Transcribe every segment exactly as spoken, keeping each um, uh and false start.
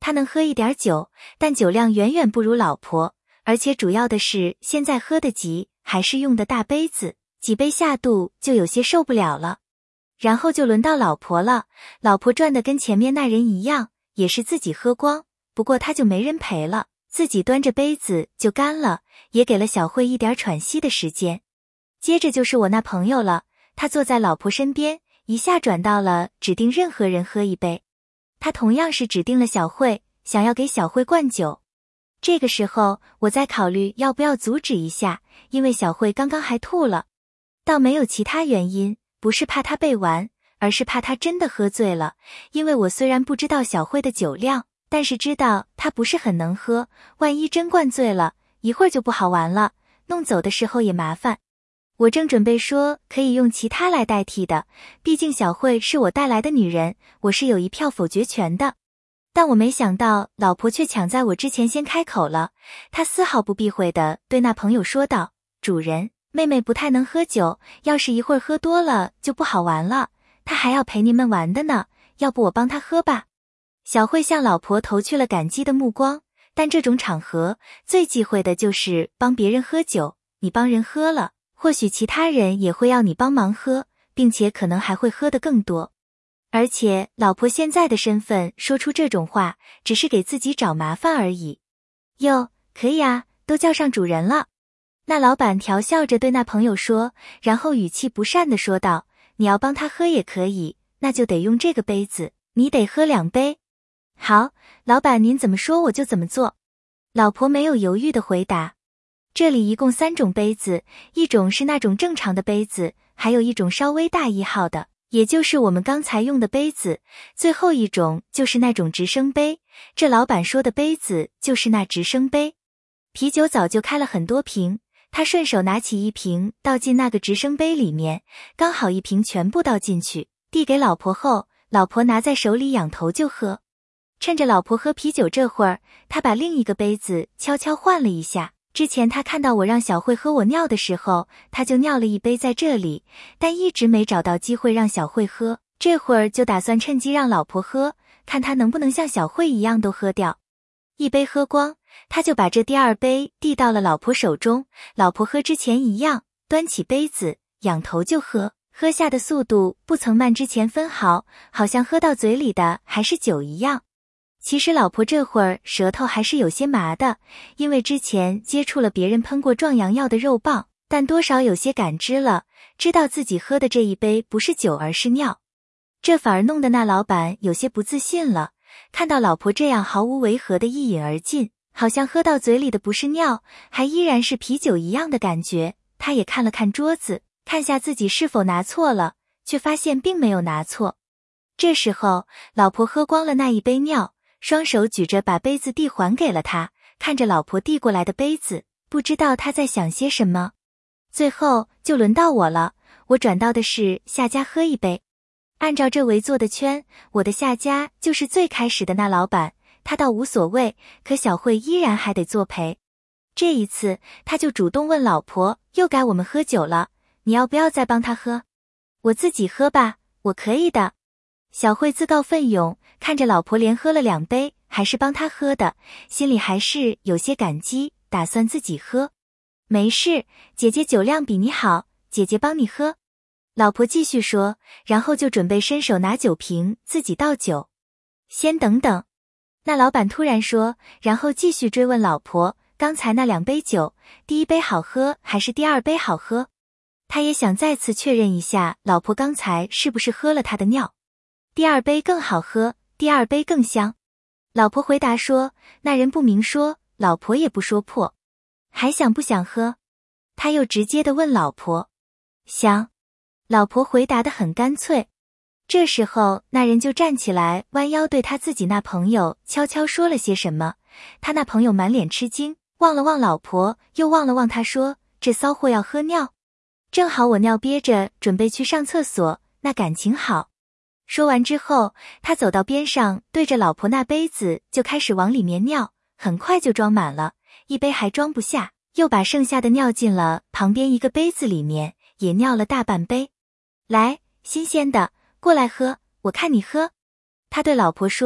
他能喝一点酒，但酒量远远不如老婆，而且主要的是现在喝得急，还是用的大杯子，几杯下肚就有些受不了了。然后就轮到老婆了，老婆赚的跟前面那人一样，也是自己喝光，不过他就没人陪了，自己端着杯子就干了，也给了小慧一点喘息的时间。接着就是我那朋友了，他坐在老婆身边，一下转到了指定任何人喝一杯。他同样是指定了小慧，想要给小慧灌酒。这个时候我在考虑要不要阻止一下，因为小慧刚刚还吐了。倒没有其他原因，不是怕她被玩，而是怕她真的喝醉了。因为我虽然不知道小慧的酒量，但是知道她不是很能喝，万一真灌醉了，一会儿就不好玩了，弄走的时候也麻烦。我正准备说可以用其他来代替的，毕竟小慧是我带来的女人，我是有一票否决权的。但我没想到老婆却抢在我之前先开口了，她丝毫不避讳地对那朋友说道：主人，妹妹不太能喝酒，要是一会儿喝多了就不好玩了，她还要陪你们玩的呢，要不我帮她喝吧。小慧向老婆投去了感激的目光，但这种场合最忌讳的就是帮别人喝酒，你帮人喝了，或许其他人也会要你帮忙喝，并且可能还会喝得更多。而且老婆现在的身份说出这种话，只是给自己找麻烦而已。哟，可以啊，都叫上主人了。那老板调笑着对那朋友说，然后语气不善地说道：你要帮他喝也可以，那就得用这个杯子，你得喝两杯。好，老板您怎么说我就怎么做。老婆没有犹豫地回答。这里一共三种杯子，一种是那种正常的杯子，还有一种稍微大一号的，也就是我们刚才用的杯子，最后一种就是那种直升杯，这老板说的杯子就是那直升杯。啤酒早就开了很多瓶，他顺手拿起一瓶倒进那个直升杯里面，刚好一瓶全部倒进去，递给老婆后，老婆拿在手里仰头就喝。趁着老婆喝啤酒这会儿，他把另一个杯子悄悄换了一下。之前他看到我让小慧喝我尿的时候，他就尿了一杯在这里，但一直没找到机会让小慧喝，这会儿就打算趁机让老婆喝，看他能不能像小慧一样都喝掉。一杯喝光，他就把这第二杯递到了老婆手中，老婆喝之前一样，端起杯子，仰头就喝，喝下的速度不曾慢之前分毫，好像喝到嘴里的还是酒一样。其实老婆这会儿舌头还是有些麻的，因为之前接触了别人喷过壮阳药的肉棒，但多少有些感知了，知道自己喝的这一杯不是酒而是尿。这反而弄得那老板有些不自信了，看到老婆这样毫无违和的一饮而尽，好像喝到嘴里的不是尿，还依然是啤酒一样的感觉，他也看了看桌子，看下自己是否拿错了，却发现并没有拿错。这时候老婆喝光了那一杯尿，双手举着把杯子递还给了他，看着老婆递过来的杯子，不知道他在想些什么。最后就轮到我了，我转到的是下家喝一杯。按照这围坐的圈，我的下家就是最开始的那老板，他倒无所谓，可小慧依然还得作陪。这一次他就主动问老婆，又该我们喝酒了，你要不要再帮他喝？我自己喝吧，我可以的。小慧自告奋勇，看着老婆连喝了两杯，还是帮她喝的，心里还是有些感激，打算自己喝。没事，姐姐酒量比你好，姐姐帮你喝。老婆继续说，然后就准备伸手拿酒瓶自己倒酒。先等等，那老板突然说，然后继续追问老婆，刚才那两杯酒，第一杯好喝还是第二杯好喝？他也想再次确认一下老婆刚才是不是喝了他的尿。第二杯更好喝，第二杯更香。老婆回答说，那人不明说，老婆也不说破。还想不想喝？他又直接地问老婆。想。老婆回答得很干脆。这时候那人就站起来，弯腰对他自己那朋友悄悄说了些什么。他那朋友满脸吃惊，望了望老婆，又望了望他，说，这骚货要喝尿？正好我尿憋着，准备去上厕所，那感情好。说完之后，他走到边上，对着老婆那杯子就开始往里面尿，很快就装满了，一杯还装不下，又把剩下的尿进了旁边一个杯子里面，也尿了大半杯。来，新鲜的，过来喝，我看你喝。他对老婆说，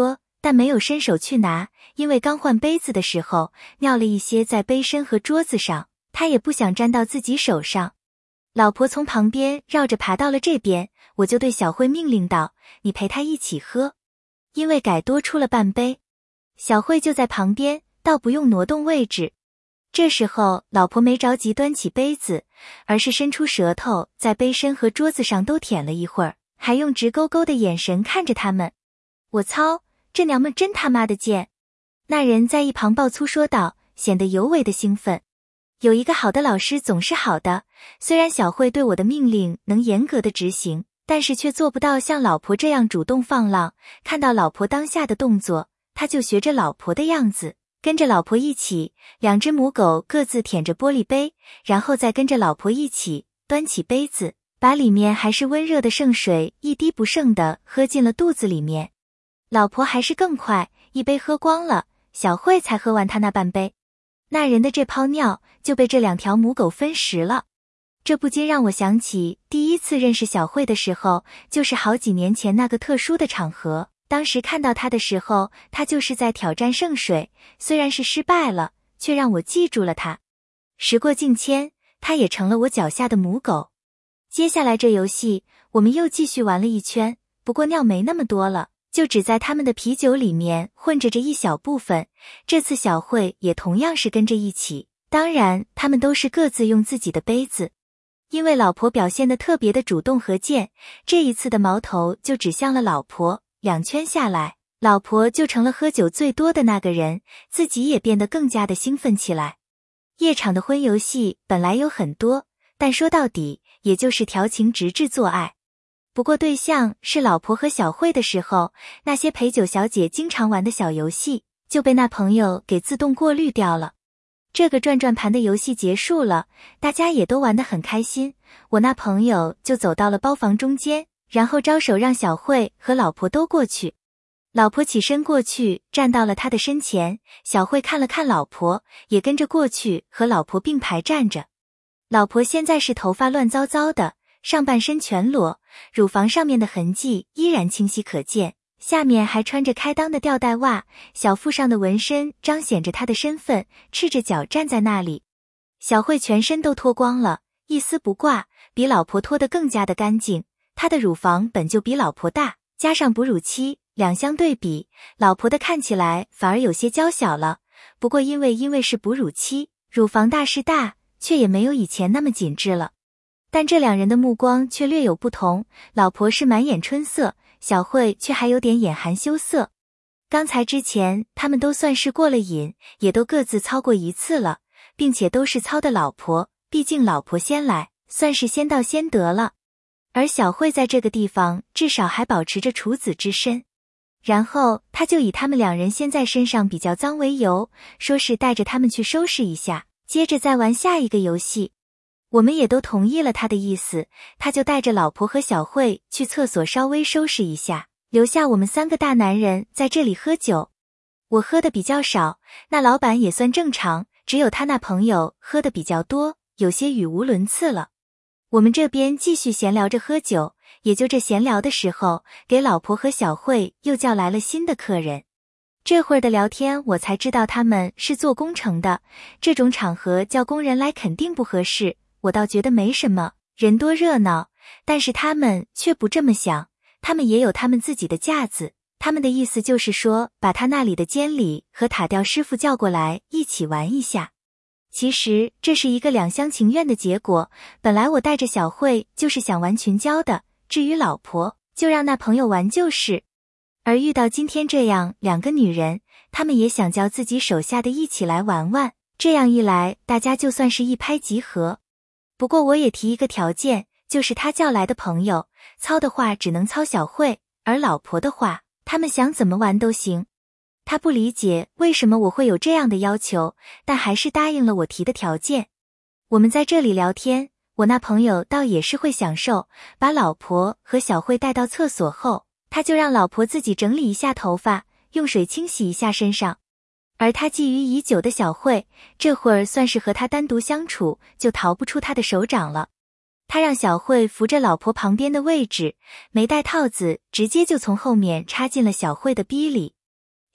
但没有伸手去拿，因为刚换杯子的时候尿了一些在杯身和桌子上，他也不想沾到自己手上。老婆从旁边绕着爬到了这边，我就对小慧命令道：你陪她一起喝，因为改多出了半杯。小慧就在旁边，倒不用挪动位置。这时候老婆没着急端起杯子，而是伸出舌头在杯身和桌子上都舔了一会儿，还用直勾勾的眼神看着他们。我操，这娘们真他妈的贱！那人在一旁爆粗说道，显得尤为的兴奋。有一个好的老师总是好的，虽然小慧对我的命令能严格的执行，但是却做不到像老婆这样主动放浪。看到老婆当下的动作，他就学着老婆的样子，跟着老婆一起，两只母狗各自舔着玻璃杯，然后再跟着老婆一起端起杯子，把里面还是温热的圣水一滴不剩的喝进了肚子里面。老婆还是更快，一杯喝光了，小慧才喝完她那半杯。那人的这泡尿就被这两条母狗分食了。这不禁让我想起第一次认识小慧的时候，就是好几年前那个特殊的场合。当时看到她的时候，她就是在挑战圣水，虽然是失败了，却让我记住了她。时过境迁，她也成了我脚下的母狗。接下来这游戏我们又继续玩了一圈，不过尿没那么多了，就只在他们的啤酒里面混着着一小部分。这次小慧也同样是跟着一起，当然他们都是各自用自己的杯子。因为老婆表现得特别的主动和贱，这一次的矛头就指向了老婆。两圈下来，老婆就成了喝酒最多的那个人，自己也变得更加的兴奋起来。夜场的婚游戏本来有很多，但说到底也就是调情直至做爱。不过对象是老婆和小慧的时候，那些陪酒小姐经常玩的小游戏就被那朋友给自动过滤掉了。这个转转盘的游戏结束了，大家也都玩得很开心。我那朋友就走到了包房中间，然后招手让小慧和老婆都过去。老婆起身过去，站到了他的身前。小慧看了看老婆，也跟着过去和老婆并排站着。老婆现在是头发乱糟糟的，上半身全裸，乳房上面的痕迹依然清晰可见，下面还穿着开裆的吊带袜，小腹上的纹身彰显着她的身份，赤着脚站在那里。小慧全身都脱光了，一丝不挂，比老婆脱得更加的干净。她的乳房本就比老婆大，加上哺乳期，两相对比，老婆的看起来反而有些娇小了。不过因为因为是哺乳期，乳房大是大，却也没有以前那么紧致了。但这两人的目光却略有不同，老婆是满眼春色，小慧却还有点眼含羞涩。刚才之前他们都算是过了瘾，也都各自操过一次了，并且都是操的老婆，毕竟老婆先来，算是先到先得了。而小慧在这个地方至少还保持着处子之身。然后他就以他们两人先在身上比较脏为由，说是带着他们去收拾一下，接着再玩下一个游戏。我们也都同意了他的意思，他就带着老婆和小慧去厕所稍微收拾一下，留下我们三个大男人在这里喝酒。我喝的比较少，那老板也算正常，只有他那朋友喝的比较多，有些语无伦次了。我们这边继续闲聊着喝酒，也就这闲聊的时候，给老婆和小慧又叫来了新的客人。这会儿的聊天我才知道他们是做工程的，这种场合叫工人来肯定不合适，我倒觉得没什么，人多热闹，但是他们却不这么想，他们也有他们自己的架子，他们的意思就是说把他那里的监理和塔吊师傅叫过来一起玩一下。其实这是一个两厢情愿的结果，本来我带着小慧就是想玩群交的，至于老婆就让那朋友玩就是。而遇到今天这样两个女人，他们也想叫自己手下的一起来玩玩，这样一来大家就算是一拍即合。不过我也提一个条件，就是他叫来的朋友操的话只能操小慧，而老婆的话他们想怎么玩都行。他不理解为什么我会有这样的要求，但还是答应了我提的条件。我们在这里聊天，我那朋友倒也是会享受，把老婆和小慧带到厕所后，他就让老婆自己整理一下头发，用水清洗一下身上。而他觊觎已久的小慧，这会儿算是和他单独相处，就逃不出他的手掌了。他让小慧扶着老婆旁边的位置，没带套子，直接就从后面插进了小慧的逼里。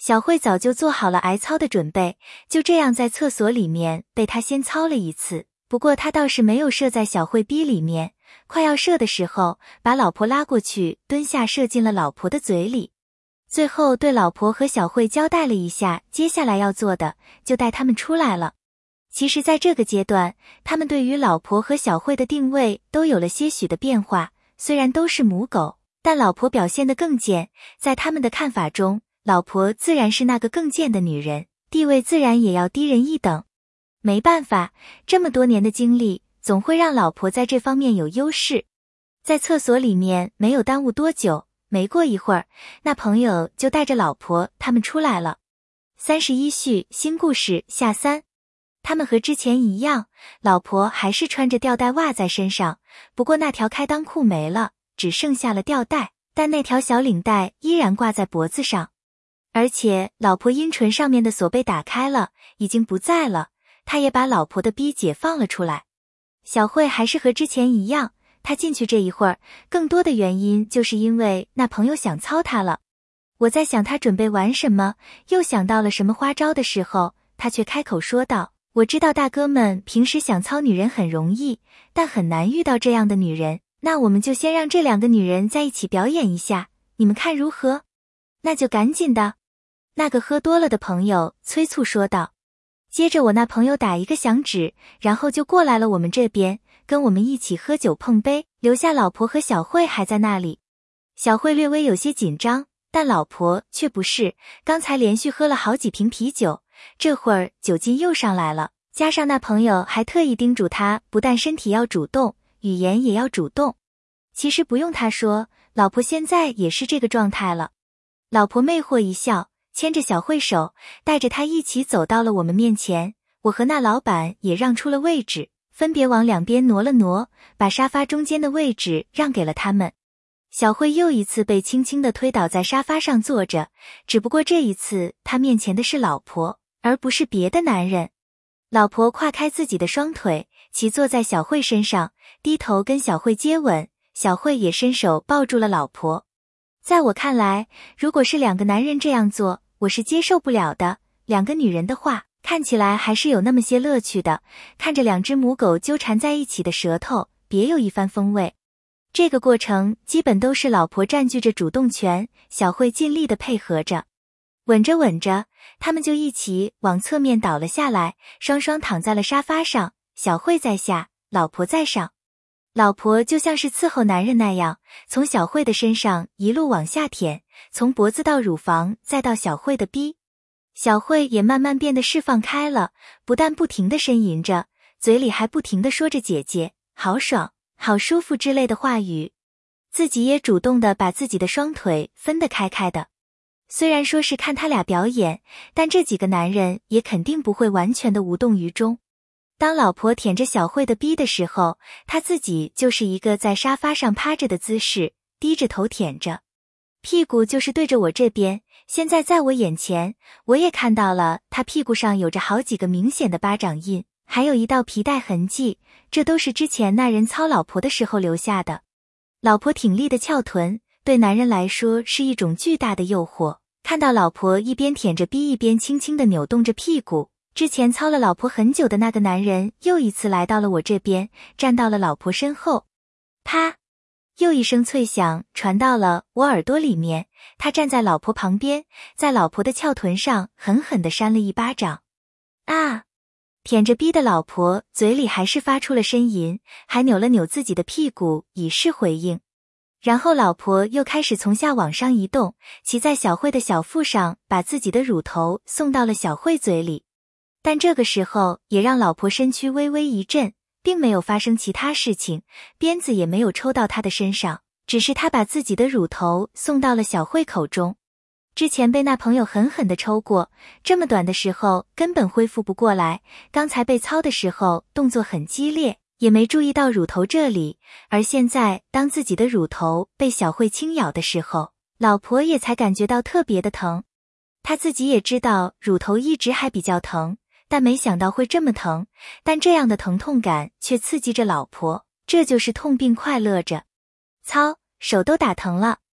小慧早就做好了挨操的准备，就这样在厕所里面被他先操了一次，不过他倒是没有射在小慧逼里面，快要射的时候，把老婆拉过去，蹲下射进了老婆的嘴里。最后对老婆和小慧交代了一下接下来要做的，就带他们出来了。其实在这个阶段，他们对于老婆和小慧的定位都有了些许的变化，虽然都是母狗，但老婆表现得更贱，在他们的看法中，老婆自然是那个更贱的女人，地位自然也要低人一等。没办法，这么多年的经历，总会让老婆在这方面有优势。在厕所里面没有耽误多久，没过一会儿，那朋友就带着老婆他们出来了。三十一序新故事下三。他们和之前一样，老婆还是穿着吊带袜在身上，不过那条开裆裤没了，只剩下了吊带，但那条小领带依然挂在脖子上。而且老婆阴唇上面的锁被打开了，已经不在了，他也把老婆的逼解放了出来。小慧还是和之前一样，她进去这一会儿，更多的原因就是因为那朋友想操她了。我在想他准备玩什么，又想到了什么花招的时候，他却开口说道，我知道大哥们平时想操女人很容易，但很难遇到这样的女人，那我们就先让这两个女人在一起表演一下，你们看如何？那就赶紧的。那个喝多了的朋友催促说道。接着我那朋友打一个响指，然后就过来了我们这边，跟我们一起喝酒碰杯，留下老婆和小慧还在那里。小慧略微有些紧张，但老婆却不是，刚才连续喝了好几瓶啤酒，这会儿酒劲又上来了，加上那朋友还特意叮嘱他，不但身体要主动，语言也要主动。其实不用他说，老婆现在也是这个状态了。老婆魅惑一笑，牵着小慧手，带着她一起走到了我们面前，我和那老板也让出了位置，分别往两边挪了挪，把沙发中间的位置让给了他们。小慧又一次被轻轻地推倒在沙发上坐着，只不过这一次她面前的是老婆，而不是别的男人。老婆跨开自己的双腿，骑坐在小慧身上，低头跟小慧接吻，小慧也伸手抱住了老婆。在我看来，如果是两个男人这样做，我是接受不了的。两个女人的话，看起来还是有那么些乐趣的，看着两只母狗纠缠在一起的舌头，别有一番风味。这个过程基本都是老婆占据着主动权，小慧尽力的配合着。吻着吻着，他们就一起往侧面倒了下来，双双躺在了沙发上，小慧在下，老婆在上。老婆就像是伺候男人那样，从小慧的身上一路往下舔，从脖子到乳房，再到小慧的逼。小慧也慢慢变得释放开了，不但不停地呻吟着，嘴里还不停地说着姐姐，好爽，好舒服之类的话语。自己也主动地把自己的双腿分得开开的。虽然说是看他俩表演，但这几个男人也肯定不会完全的无动于衷。当老婆舔着小慧的逼的时候，他自己就是一个在沙发上趴着的姿势，低着头舔着，屁股就是对着我这边。现在在我眼前，我也看到了他屁股上有着好几个明显的巴掌印，还有一道皮带痕迹，这都是之前那人操老婆的时候留下的。老婆挺立的翘臀，对男人来说是一种巨大的诱惑。看到老婆一边舔着逼一边轻轻地扭动着屁股，之前操了老婆很久的那个男人又一次来到了我这边，站到了老婆身后。啪！又一声脆响传到了我耳朵里面，他站在老婆旁边，在老婆的翘臀上狠狠地扇了一巴掌。啊！舔着逼的老婆嘴里还是发出了呻吟，还扭了扭自己的屁股以示回应。然后老婆又开始从下往上移动，骑在小慧的小腹上，把自己的乳头送到了小慧嘴里。但这个时候也让老婆身躯微微一震，并没有发生其他事情，鞭子也没有抽到她的身上，只是她把自己的乳头送到了小慧口中。之前被那朋友狠狠地抽过，这么短的时候根本恢复不过来，刚才被操的时候动作很激烈，也没注意到乳头这里，而现在当自己的乳头被小慧轻咬的时候，老婆也才感觉到特别的疼。她自己也知道乳头一直还比较疼，但没想到会这么疼，但这样的疼痛感却刺激着老婆，这就是痛并快乐着。操，手都打疼了。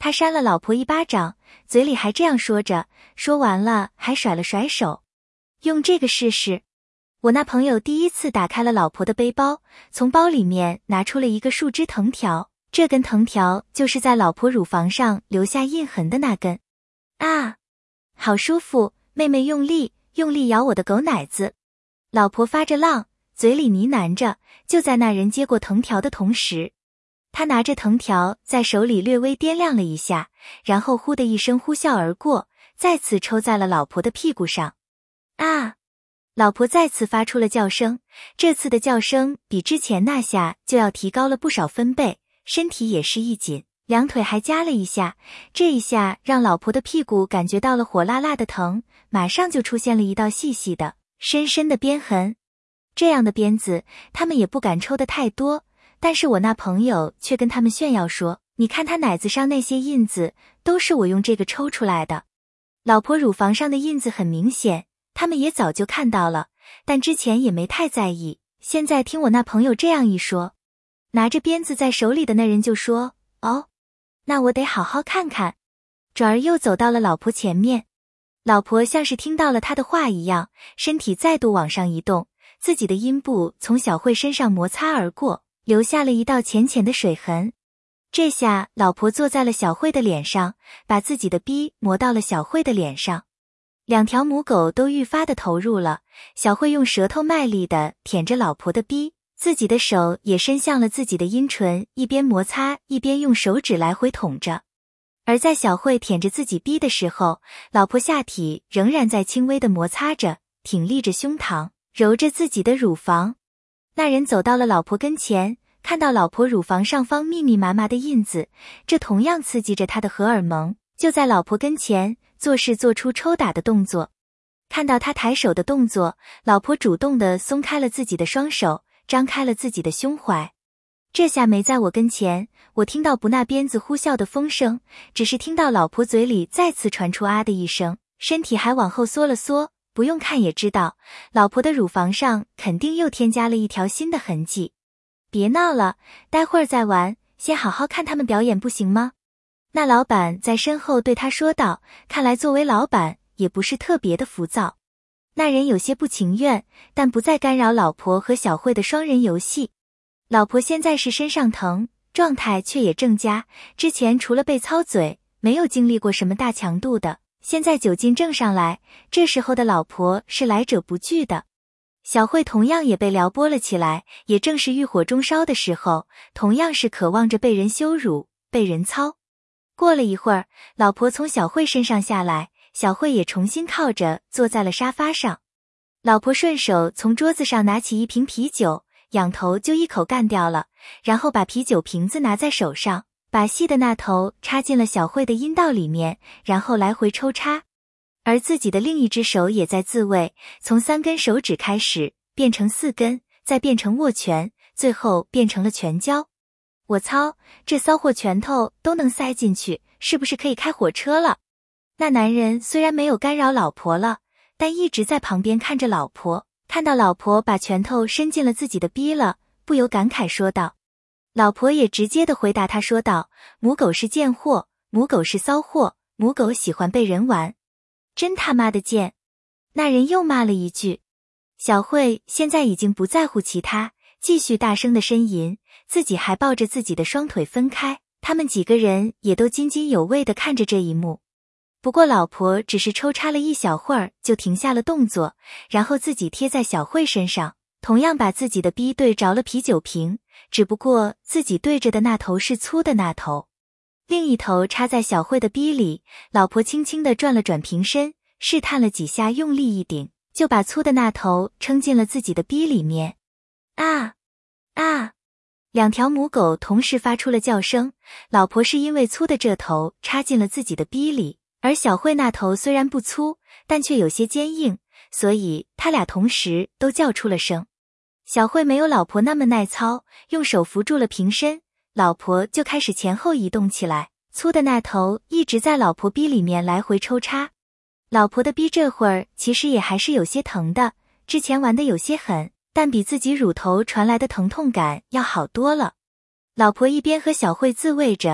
他扇了老婆一巴掌，嘴里还这样说着，说完了还甩了甩手。用这个试试。我那朋友第一次打开了老婆的背包，从包里面拿出了一个树枝藤条，这根藤条就是在老婆乳房上留下印痕的那根。啊，好舒服，妹妹用力，用力咬我的狗奶子。老婆发着浪，嘴里呢喃着。就在那人接过藤条的同时，他拿着藤条在手里略微掂量了一下，然后呼的一声呼啸而过，再次抽在了老婆的屁股上。啊！老婆再次发出了叫声，这次的叫声比之前那下就要提高了不少分贝，身体也是一紧，两腿还夹了一下，这一下让老婆的屁股感觉到了火辣辣的疼，马上就出现了一道细细的、深深的鞭痕。这样的鞭子，他们也不敢抽得太多，但是我那朋友却跟他们炫耀说，你看他奶子上那些印子，都是我用这个抽出来的。老婆乳房上的印子很明显，他们也早就看到了，但之前也没太在意，现在听我那朋友这样一说，拿着鞭子在手里的那人就说，哦，那我得好好看看。转而又走到了老婆前面，老婆像是听到了他的话一样，身体再度往上移动，自己的阴部从小慧身上摩擦而过，留下了一道浅浅的水痕。这下老婆坐在了小慧的脸上，把自己的逼磨到了小慧的脸上。两条母狗都愈发的投入了，小慧用舌头卖力地舔着老婆的逼，自己的手也伸向了自己的阴唇，一边摩擦一边用手指来回捅着。而在小慧舔着自己逼的时候，老婆下体仍然在轻微的摩擦着，挺立着胸膛，揉着自己的乳房。那人走到了老婆跟前，看到老婆乳房上方密密麻麻的印子，这同样刺激着他的荷尔蒙，就在老婆跟前做事做出抽打的动作。看到他抬手的动作，老婆主动地松开了自己的双手，张开了自己的胸怀。这下没在我跟前，我听到不那鞭子呼啸的风声，只是听到老婆嘴里再次传出啊的一声，身体还往后缩了缩，不用看也知道，老婆的乳房上肯定又添加了一条新的痕迹。别闹了，待会儿再玩，先好好看他们表演不行吗？那老板在身后对他说道，看来作为老板也不是特别的浮躁。那人有些不情愿，但不再干扰老婆和小慧的双人游戏。老婆现在是身上疼，状态却也正佳，之前除了被操嘴，没有经历过什么大强度的，现在酒劲正上来，这时候的老婆是来者不拒的。小慧同样也被撩拨了起来，也正是欲火中烧的时候，同样是渴望着被人羞辱，被人操。过了一会儿，老婆从小慧身上下来，小慧也重新靠着坐在了沙发上。老婆顺手从桌子上拿起一瓶啤酒，仰头就一口干掉了，然后把啤酒瓶子拿在手上，把细的那头插进了小慧的阴道里面，然后来回抽插。而自己的另一只手也在自慰，从三根手指开始，变成四根，再变成握拳，最后变成了拳交。我操，这骚货拳头都能塞进去，是不是可以开火车了？那男人虽然没有干扰老婆了，但一直在旁边看着老婆，看到老婆把拳头伸进了自己的逼了，不由感慨说道。老婆也直接的回答他说道，母狗是贱货，母狗是骚货，母狗喜欢被人玩。真他妈的贱！那人又骂了一句。小慧现在已经不在乎其他，继续大声的呻吟，自己还抱着自己的双腿分开，他们几个人也都津津有味的看着这一幕。不过老婆只是抽插了一小会儿就停下了动作，然后自己贴在小慧身上，同样把自己的逼对着了啤酒瓶，只不过自己对着的那头是粗的那头。另一头插在小慧的逼里，老婆轻轻地转了转瓶身，试探了几下，用力一顶，就把粗的那头撑进了自己的逼里面。啊啊！两条母狗同时发出了叫声，老婆是因为粗的这头插进了自己的逼里，而小慧那头虽然不粗，但却有些坚硬，所以他俩同时都叫出了声。小慧没有老婆那么耐操，用手扶住了瓶身，老婆就开始前后移动起来，粗的那头一直在老婆逼里面来回抽插。老婆的逼这会儿其实也还是有些疼的，之前玩的有些狠，但比自己乳头传来的疼痛感要好多了。老婆一边和小慧自慰着，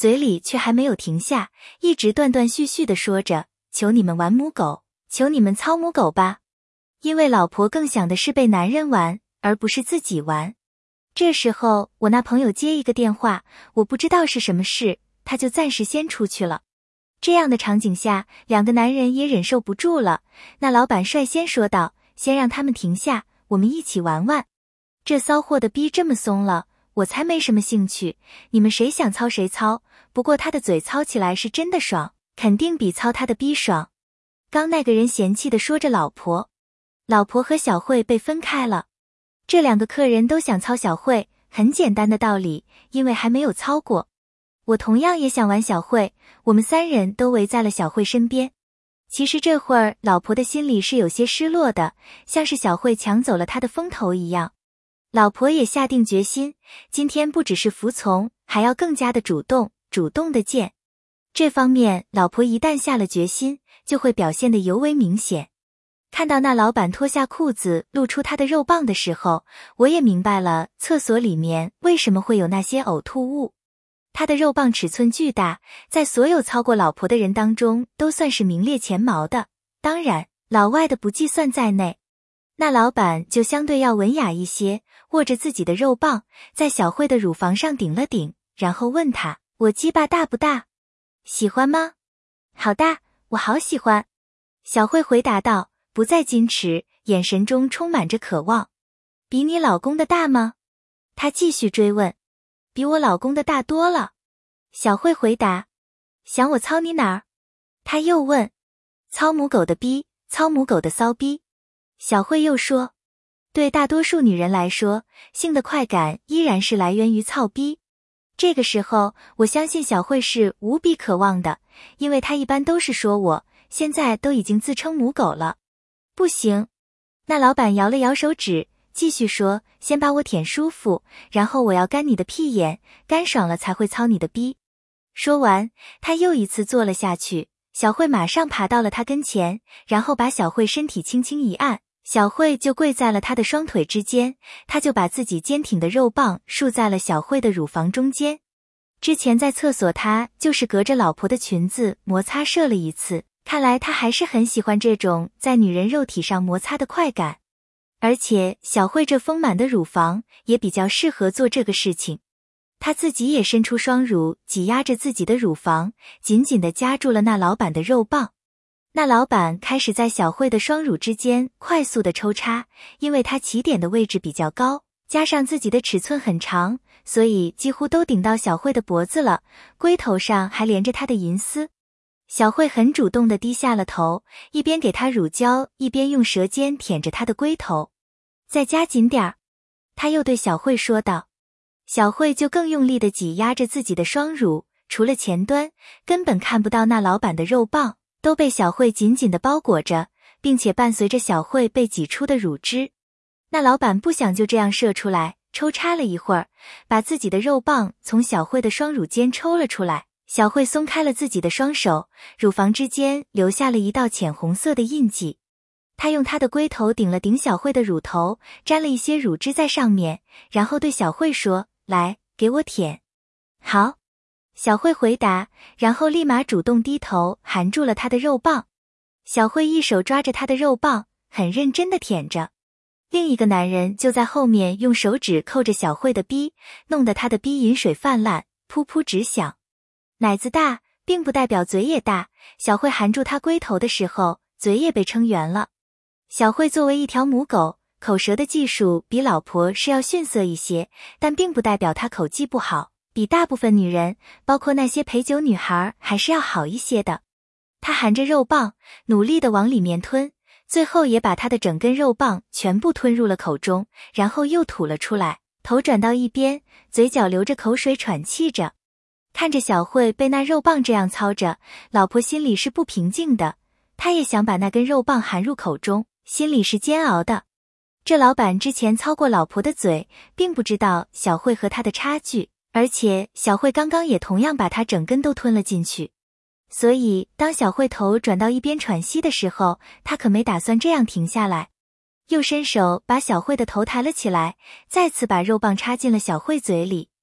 嘴里却还没有停下，一直断断续续地说着：求你们玩母狗，求你们操母狗吧。因为老婆更想的是被男人玩，而不是自己玩。这时候我那朋友接一个电话，我不知道是什么事，他就暂时先出去了。这样的场景下，两个男人也忍受不住了。那老板率先说道：先让他们停下，我们一起玩玩。这骚货的逼这么松了，我才没什么兴趣，你们谁想操谁操，不过他的嘴操起来是真的爽，肯定比操他的逼爽。刚那个人嫌弃地说着老婆。老婆和小慧被分开了，这两个客人都想操小慧，很简单的道理，因为还没有操过。我同样也想玩小慧，我们三人都围在了小慧身边。其实这会儿老婆的心里是有些失落的，像是小慧抢走了她的风头一样。老婆也下定决心，今天不只是服从，还要更加的主动，主动的见。这方面老婆一旦下了决心，就会表现得尤为明显。看到那老板脱下裤子露出他的肉棒的时候，我也明白了厕所里面为什么会有那些呕吐物。他的肉棒尺寸巨大，在所有操过老婆的人当中都算是名列前茅的，当然老外的不计算在内。那老板就相对要文雅一些，握着自己的肉棒在小慧的乳房上顶了顶，然后问她：我鸡巴大不大？喜欢吗？好大，我好喜欢。小慧回答道，不再矜持，眼神中充满着渴望。比你老公的大吗？他继续追问。比我老公的大多了。小慧回答。想我操你哪儿？他又问。操母狗的逼，操母狗的骚逼。小慧又说。对大多数女人来说，性的快感依然是来源于操逼。这个时候，我相信小慧是无比渴望的，因为她一般都是说我，现在都已经自称母狗了。不行。那老板摇了摇手指，继续说，先把我舔舒服，然后我要干你的屁眼，干爽了才会操你的逼。说完，他又一次坐了下去，小慧马上爬到了他跟前，然后把小慧身体轻轻一按，小慧就跪在了他的双腿之间，他就把自己坚挺的肉棒竖在了小慧的乳房中间。之前在厕所他就是隔着老婆的裙子摩擦射了一次，看来他还是很喜欢这种在女人肉体上摩擦的快感。而且小慧这丰满的乳房也比较适合做这个事情。她自己也伸出双乳挤压着自己的乳房，紧紧地夹住了那老板的肉棒。那老板开始在小慧的双乳之间快速地抽插，因为他起点的位置比较高，加上自己的尺寸很长，所以几乎都顶到小慧的脖子了，龟头上还连着她的银丝。小慧很主动地低下了头，一边给她乳胶，一边用舌尖舔着她的龟头。再夹紧点儿，他又对小慧说道。小慧就更用力地挤压着自己的双乳，除了前端，根本看不到那老板的肉棒，都被小慧紧紧地包裹着，并且伴随着小慧被挤出的乳汁。那老板不想就这样射出来，抽插了一会儿，把自己的肉棒从小慧的双乳间抽了出来。小慧松开了自己的双手，乳房之间留下了一道浅红色的印记。他用他的龟头顶了顶小慧的乳头，沾了一些乳汁在上面，然后对小慧说，来，给我舔。好。小慧回答，然后立马主动低头含住了他的肉棒。小慧一手抓着他的肉棒，很认真地舔着。另一个男人就在后面用手指扣着小慧的逼，弄得他的逼饮水泛滥，噗噗直响。奶子大并不代表嘴也大，小慧含住他龟头的时候，嘴也被撑圆了。小慧作为一条母狗，口舌的技术比老婆是要逊色一些，但并不代表她口技不好，比大部分女人，包括那些陪酒女孩还是要好一些的。她含着肉棒，努力地往里面吞，最后也把她的整根肉棒全部吞入了口中，然后又吐了出来，头转到一边，嘴角流着口水喘气着。看着小慧被那肉棒这样操着，老婆心里是不平静的，她也想把那根肉棒含入口中，心里是煎熬的。这老板之前操过老婆的嘴，并不知道小慧和他的差距，而且小慧刚刚也同样把他整根都吞了进去。所以当小慧头转到一边喘息的时候，他可没打算这样停下来，又伸手把小慧的头抬了起来，再次把肉棒插进了小慧嘴里，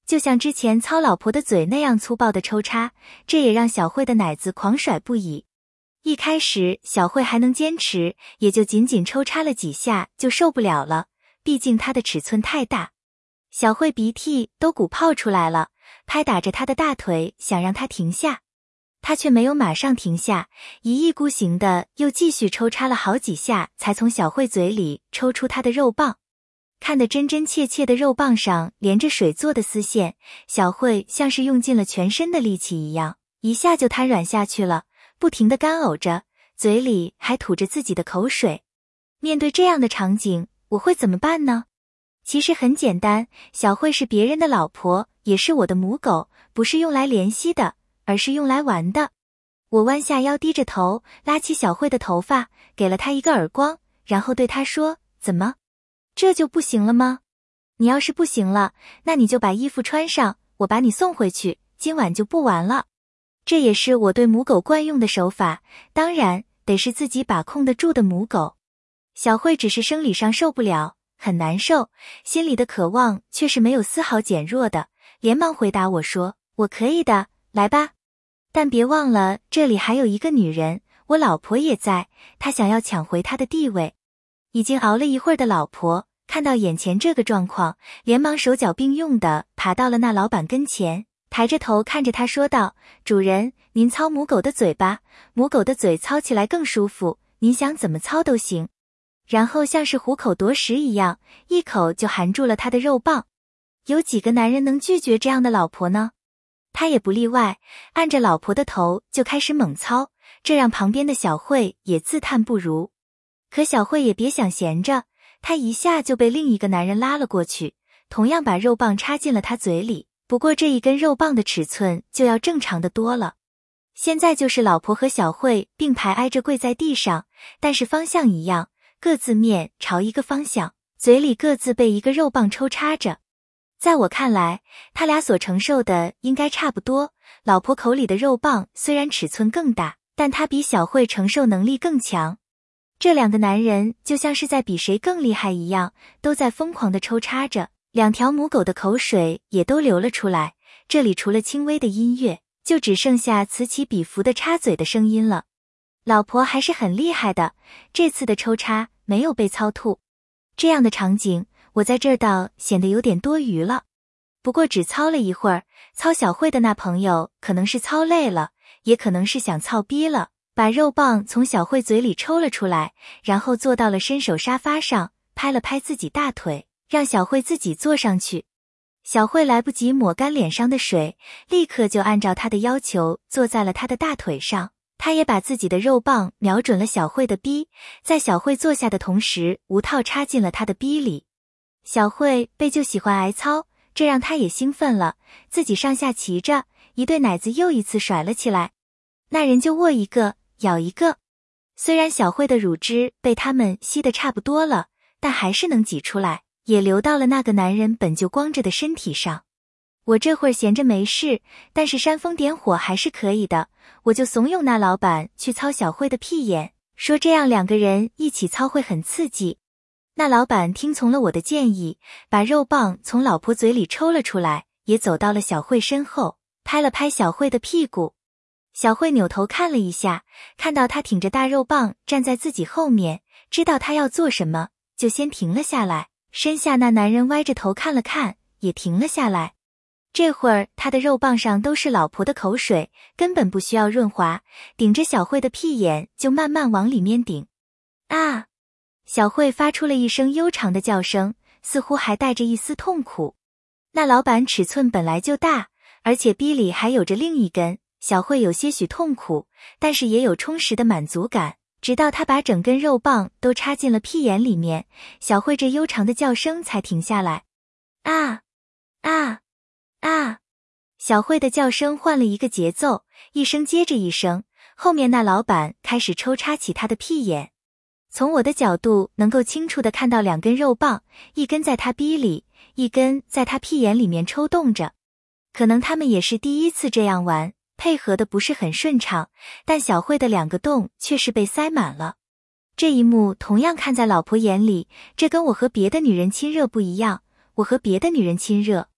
就像之前操老婆的嘴那样粗暴的抽插，这也让小慧的奶子狂甩不已。一开始小慧还能坚持，也就仅仅抽插了几下就受不了了，毕竟她的尺寸太大。小慧鼻涕都鼓泡出来了，拍打着她的大腿想让她停下，她却没有马上停下，一意孤行的又继续抽插了好几下，才从小慧嘴里抽出她的肉棒。看得真真切切的肉棒上连着水做的丝线，小慧像是用尽了全身的力气一样，一下就瘫软下去了，不停地干呕着，嘴里还吐着自己的口水。面对这样的场景，我会怎么办呢？其实很简单，小慧是别人的老婆，也是我的母狗，不是用来怜惜的，而是用来玩的。我弯下腰，低着头，拉起小慧的头发，给了她一个耳光，然后对她说：怎么？这就不行了吗？你要是不行了，那你就把衣服穿上，我把你送回去，今晚就不玩了。这也是我对母狗惯用的手法，当然得是自己把控得住的母狗。小慧只是生理上受不了，很难受，心里的渴望却是没有丝毫减弱的，连忙回答我说：我可以的，来吧。但别忘了，这里还有一个女人，我老婆也在，她想要抢回她的地位。已经熬了一会儿的老婆看到眼前这个状况，连忙手脚并用地爬到了那老板跟前，抬着头看着他说道：主人，您操母狗的嘴吧，母狗的嘴操起来更舒服，您想怎么操都行。然后像是虎口夺食一样，一口就含住了他的肉棒。有几个男人能拒绝这样的老婆呢？他也不例外，按着老婆的头就开始猛操，这让旁边的小慧也自叹不如。可小慧也别想闲着，她一下就被另一个男人拉了过去，同样把肉棒插进了他嘴里，不过这一根肉棒的尺寸就要正常的多了。现在就是老婆和小慧并排挨着跪在地上，但是方向一样，各自面朝一个方向，嘴里各自被一个肉棒抽插着。在我看来，他俩所承受的应该差不多，老婆口里的肉棒虽然尺寸更大，但她比小慧承受能力更强。这两个男人就像是在比谁更厉害一样，都在疯狂地抽插着，两条母狗的口水也都流了出来，这里除了轻微的音乐，就只剩下此起彼伏的插嘴的声音了。老婆还是很厉害的，这次的抽插没有被操吐。这样的场景，我在这儿倒显得有点多余了。不过只操了一会儿，操小慧的那朋友可能是操累了，也可能是想操逼了，把肉棒从小慧嘴里抽了出来，然后坐到了伸手沙发上，拍了拍自己大腿，让小慧自己坐上去。小慧来不及抹干脸上的水，立刻就按照他的要求坐在了他的大腿上。他也把自己的肉棒瞄准了小慧的逼，在小慧坐下的同时无套插进了他的逼里。小慧被就喜欢挨操，这让他也兴奋了，自己上下骑着，一对奶子又一次甩了起来。那人就握一个咬一个，虽然小慧的乳汁被他们吸得差不多了，但还是能挤出来，也流到了那个男人本就光着的身体上。我这会儿闲着没事，但是煽风点火还是可以的，我就怂恿那老板去操小慧的屁眼，说这样两个人一起操会很刺激。那老板听从了我的建议，把肉棒从老婆嘴里抽了出来，也走到了小慧身后，拍了拍小慧的屁股。小慧扭头看了一下，看到他挺着大肉棒站在自己后面，知道他要做什么，就先停了下来。身下那男人歪着头看了看，也停了下来。这会儿他的肉棒上都是老婆的口水，根本不需要润滑，顶着小慧的屁眼就慢慢往里面顶。啊！小慧发出了一声悠长的叫声，似乎还带着一丝痛苦。那老板尺寸本来就大，而且逼里还有着另一根，小慧有些许痛苦，但是也有充实的满足感。直到他把整根肉棒都插进了屁眼里面，小慧这悠长的叫声才停下来。啊！啊！啊！小慧的叫声换了一个节奏，一声接着一声，后面那老板开始抽插起他的屁眼。从我的角度能够清楚地看到两根肉棒，一根在他逼里，一根在他屁眼里面抽动着。可能他们也是第一次这样玩，配合的不是很顺畅，但小慧的两个洞却是被塞满了。这一幕同样看在老婆眼里，这跟我和别的女人亲热不一样，我和别的女人亲热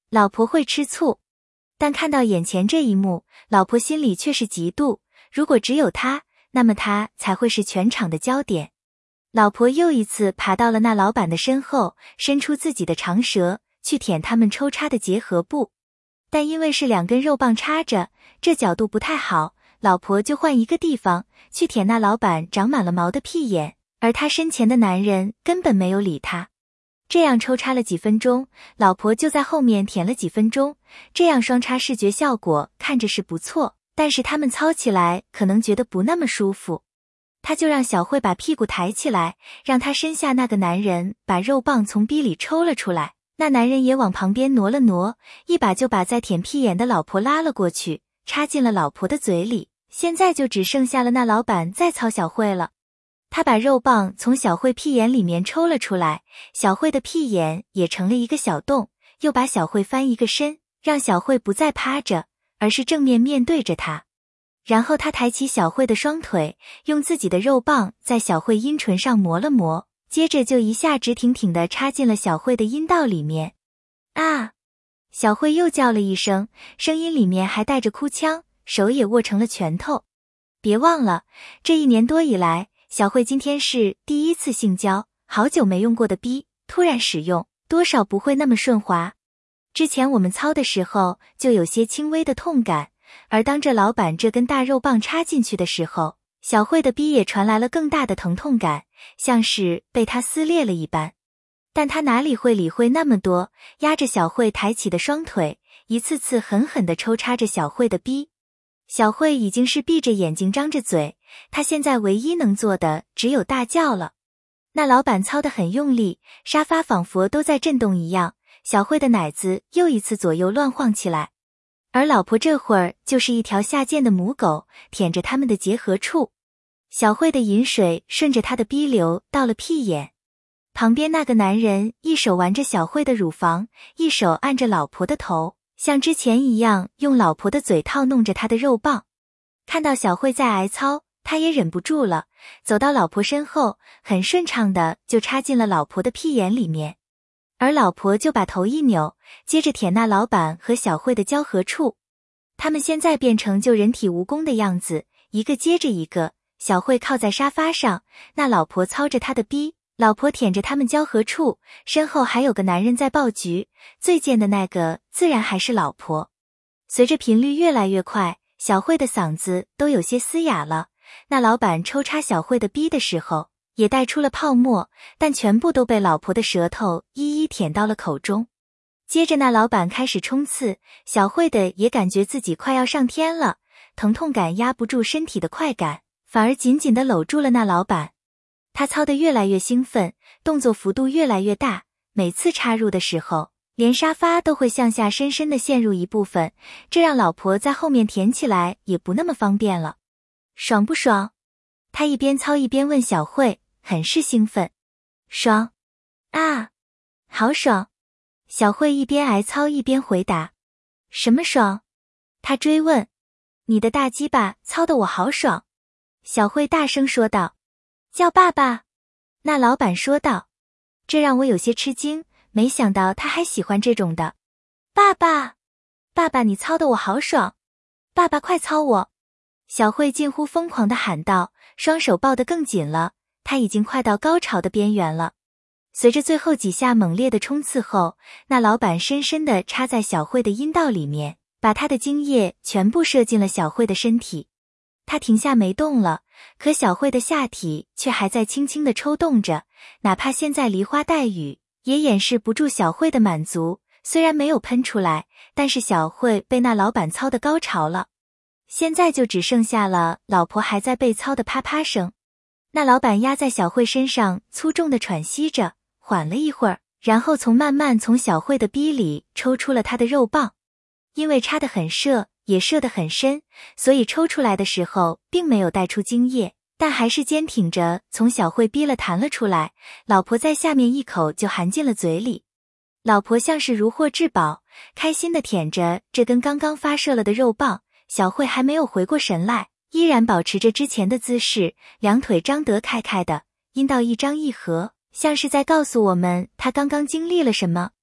老婆会吃醋，但看到眼前这一幕，老婆心里却是嫉妒，如果只有她，那么她才会是全场的焦点。老婆又一次爬到了那老板的身后，伸出自己的长舌，去舔他们抽插的结合部。但因为是两根肉棒插着，这角度不太好，老婆就换一个地方，去舔那老板长满了毛的屁眼，而他身前的男人根本没有理他。这样抽插了几分钟，老婆就在后面舔了几分钟，这样双插视觉效果看着是不错，但是他们操起来可能觉得不那么舒服。他就让小慧把屁股抬起来，让他身下那个男人把肉棒从逼里抽了出来，那男人也往旁边挪了挪，一把就把在舔屁眼的老婆拉了过去，插进了老婆的嘴里。现在就只剩下了那老板在操小慧了。他把肉棒从小慧屁眼里面抽了出来，小慧的屁眼也成了一个小洞，又把小慧翻一个身，让小慧不再趴着，而是正面面对着他。然后他抬起小慧的双腿，用自己的肉棒在小慧阴唇上磨了磨，接着就一下直挺挺地插进了小慧的阴道里面。啊！小慧又叫了一声，声音里面还带着哭腔，手也握成了拳头。别忘了，这一年多以来，小慧今天是第一次性交，好久没用过的逼，突然使用，多少不会那么顺滑。之前我们操的时候就有些轻微的痛感，而当这老板这根大肉棒插进去的时候，小慧的逼也传来了更大的疼痛感，像是被他撕裂了一般。但他哪里会理会那么多，压着小慧抬起的双腿，一次次狠狠地抽插着小慧的逼。小慧已经是闭着眼睛张着嘴，她现在唯一能做的只有大叫了。那老板操得很用力，沙发仿佛都在震动一样，小慧的奶子又一次左右乱晃起来。而老婆这会儿就是一条下贱的母狗，舔着他们的结合处。小慧的饮水顺着她的逼流到了屁眼。旁边那个男人一手玩着小慧的乳房，一手按着老婆的头，像之前一样用老婆的嘴套弄着她的肉棒。看到小慧在挨操，他也忍不住了，走到老婆身后，很顺畅的就插进了老婆的屁眼里面。而老婆就把头一扭，接着舔那老板和小慧的交合处。他们现在变成就人体蜈蚣的样子，一个接着一个。小慧靠在沙发上，那老婆操着她的逼，老婆舔着他们交合处，身后还有个男人在爆菊，最贱的那个自然还是老婆。随着频率越来越快，小慧的嗓子都有些嘶哑了。那老板抽插小慧的逼的时候，也带出了泡沫，但全部都被老婆的舌头一一舔到了口中。接着那老板开始冲刺，小慧的也感觉自己快要上天了，疼痛感压不住身体的快感，反而紧紧地搂住了那老板。他操得越来越兴奋，动作幅度越来越大，每次插入的时候，连沙发都会向下深深地陷入一部分，这让老婆在后面舔起来也不那么方便了。爽不爽？他一边操一边问小慧，很是兴奋。爽啊，好爽。小慧一边挨操一边回答。什么爽？他追问。你的大鸡巴操得我好爽。小慧大声说道。叫爸爸。那老板说道。这让我有些吃惊，没想到他还喜欢这种的。爸爸，爸爸你操得我好爽。爸爸快操我。小慧近乎疯狂地喊道，双手抱得更紧了，她已经快到高潮的边缘了。随着最后几下猛烈的冲刺后，那老板深深地插在小慧的阴道里面，把他的精液全部射进了小慧的身体。他停下没动了，可小慧的下体却还在轻轻地抽动着，哪怕现在梨花带雨，也掩饰不住小慧的满足。虽然没有喷出来，但是小慧被那老板操的高潮了。现在就只剩下了老婆还在被操的啪啪声。那老板压在小慧身上粗重的喘息着，缓了一会儿，然后从慢慢从小慧的逼里抽出了她的肉棒。因为插得很射，也射得很深，所以抽出来的时候并没有带出精液，但还是坚挺着从小慧逼了弹了出来。老婆在下面一口就含进了嘴里。老婆像是如获至宝，开心地舔着这根刚刚发射了的肉棒。小慧还没有回过神来，依然保持着之前的姿势，两腿张得开开的，阴道一张一合，像是在告诉我们她刚刚经历了什么。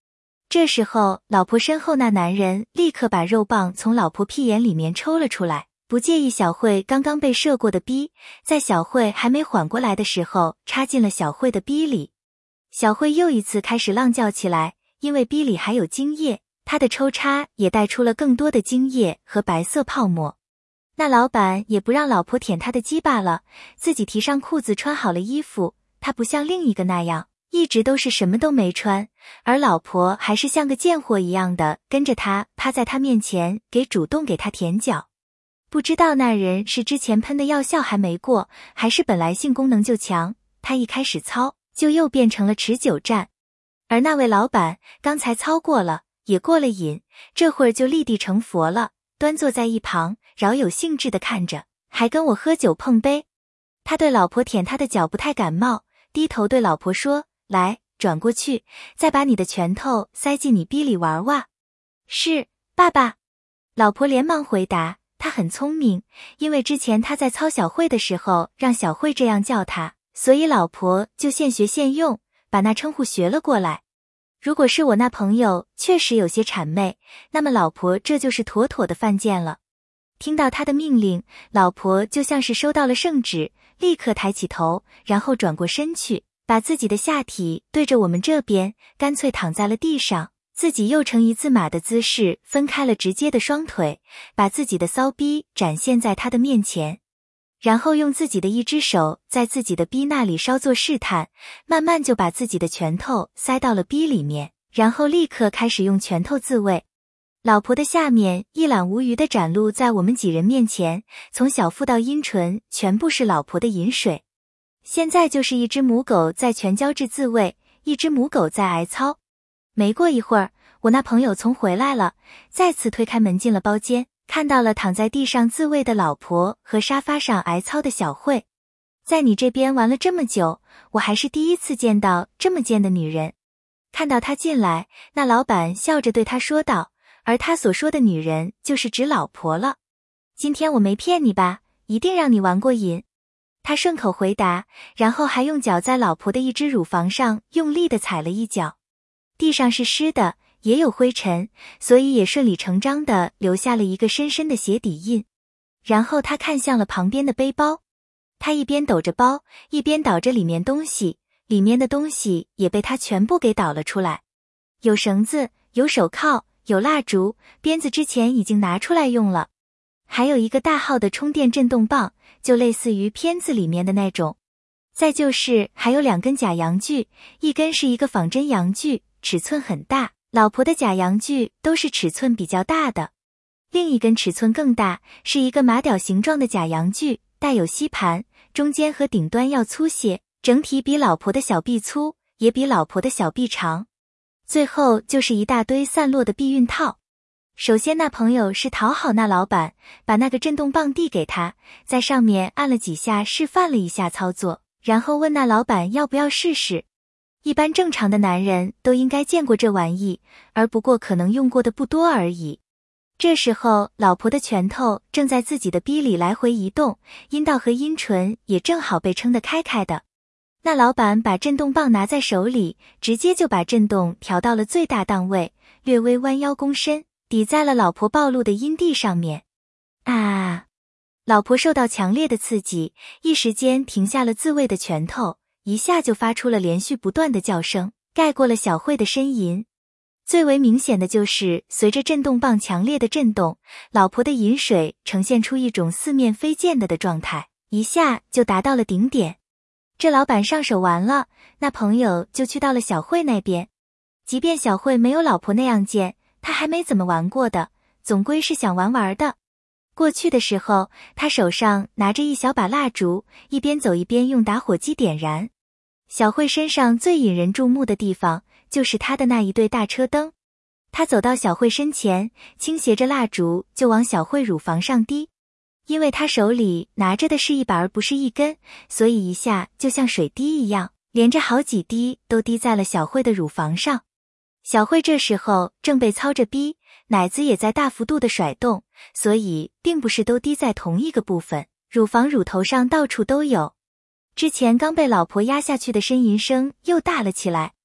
这时候，老婆身后那男人立刻把肉棒从老婆屁眼里面抽了出来，不介意小慧刚刚被射过的逼，在小慧还没缓过来的时候，插进了小慧的逼里。小慧又一次开始浪叫起来，因为逼里还有精液，她的抽插也带出了更多的精液和白色泡沫。那老板也不让老婆舔他的鸡巴了，自己提上裤子穿好了衣服，他不像另一个那样，一直都是什么都没穿，而老婆还是像个贱货一样的跟着他趴在他面前，给主动给他舔脚。不知道那人是之前喷的药效还没过，还是本来性功能就强，他一开始操就又变成了持久战。而那位老板刚才操过了，也过了瘾，这会儿就立地成佛了，端坐在一旁，饶有兴致地看着，还跟我喝酒碰杯。他对老婆舔他的脚不太感冒，低头对老婆说，来，转过去，再把你的拳头塞进你逼里玩玩。是，爸爸。老婆连忙回答，他很聪明，因为之前他在操小慧的时候让小慧这样叫他，所以老婆就现学现用，把那称呼学了过来。如果是我那朋友确实有些谄媚，那么老婆这就是妥妥的犯贱了。听到他的命令，老婆就像是收到了圣旨，立刻抬起头，然后转过身去，把自己的下体对着我们这边，干脆躺在了地上，自己又呈一字马的姿势分开了直接的双腿，把自己的骚逼展现在他的面前。然后用自己的一只手在自己的逼那里稍作试探，慢慢就把自己的拳头塞到了逼里面，然后立刻开始用拳头自慰。老婆的下面一览无余地展露在我们几人面前，从小腹到阴唇全部是老婆的饮水。现在就是一只母狗在全胶质自慰，一只母狗在挨操。没过一会儿，我那朋友从回来了，再次推开门进了包间，看到了躺在地上自慰的老婆和沙发上挨操的小慧。在你这边玩了这么久，我还是第一次见到这么贱的女人。看到她进来，那老板笑着对她说道，而他所说的女人就是指老婆了。今天我没骗你吧，一定让你玩过瘾。他顺口回答，然后还用脚在老婆的一只乳房上用力地踩了一脚。地上是湿的，也有灰尘，所以也顺理成章地留下了一个深深的鞋底印。然后他看向了旁边的背包，他一边抖着包，一边倒着里面东西，里面的东西也被他全部给倒了出来。有绳子，有手铐，有蜡烛，鞭子之前已经拿出来用了，还有一个大号的充电震动棒，就类似于片子里面的那种。再就是还有两根假阳具，一根是一个仿真阳具，尺寸很大，老婆的假阳具都是尺寸比较大的。另一根尺寸更大，是一个马屌形状的假阳具，带有吸盘，中间和顶端要粗些，整体比老婆的小臂粗，也比老婆的小臂长。最后就是一大堆散落的避孕套。首先那朋友是讨好那老板，把那个震动棒递给他，在上面按了几下示范了一下操作，然后问那老板要不要试试。一般正常的男人都应该见过这玩意，而不过可能用过的不多而已。这时候老婆的拳头正在自己的逼里来回移动，阴道和阴唇也正好被撑得开开的。那老板把震动棒拿在手里，直接就把震动调到了最大档位，略微弯腰躬身，抵在了老婆暴露的阴蒂上面。啊！老婆受到强烈的刺激，一时间停下了自慰的拳头，一下就发出了连续不断的叫声，盖过了小慧的呻吟。最为明显的就是随着震动棒强烈的震动，老婆的饮水呈现出一种四面飞溅的的状态，一下就达到了顶点。这老板上手完了，那朋友就去到了小慧那边。即便小慧没有老婆那样贱，他还没怎么玩过的，总归是想玩玩的。过去的时候，他手上拿着一小把蜡烛，一边走一边用打火机点燃。小慧身上最引人注目的地方，就是她的那一对大车灯。他走到小慧身前，倾斜着蜡烛就往小慧乳房上滴。因为他手里拿着的是一把而不是一根，所以一下就像水滴一样，连着好几滴都滴在了小慧的乳房上。小慧这时候正被操着逼，奶子也在大幅度的甩动，所以并不是都滴在同一个部分，乳房乳头上到处都有。之前刚被老婆压下去的呻吟声又大了起来。